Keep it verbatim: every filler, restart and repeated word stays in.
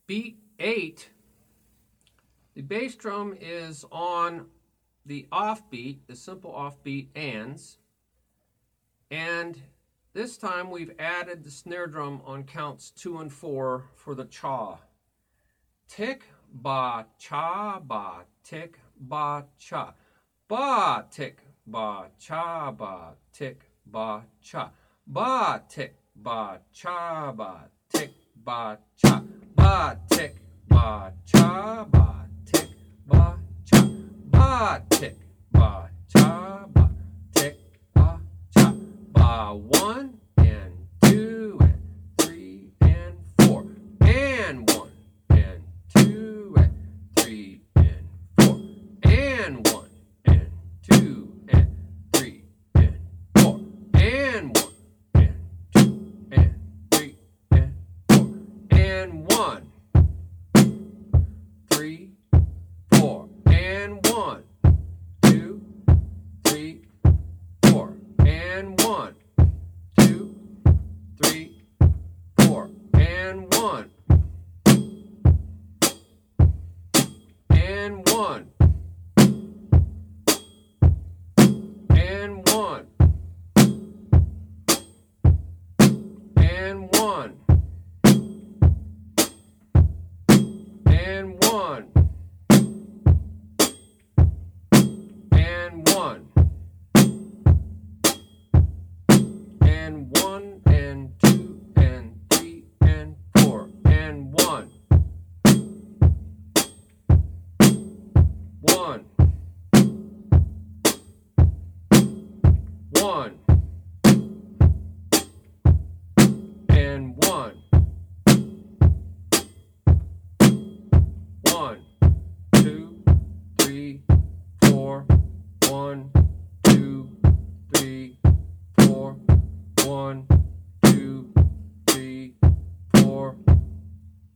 beat eight, the bass drum is on the offbeat, the simple offbeat ands, and this time we've added the snare drum on counts two and four for the cha. Tick, ba, cha, ba, tick, ba, cha. Ba, tick, ba, cha, ba, tick, ba, cha. Ba, tick, ba, cha, ba, tick, ba, cha. Ba, tick, ba, cha, ba, tick, ba, cha. Ba, tick, ba, cha, ba, tick, ba, cha. Ba, one and two and three and four and one and two and three and four and one and two and three and four and one and two and three and four and one, three, four and one, two, three, four and one, two, three, four and one and one and one and one and one and one and one and two and three and four and one, one, one and one, one.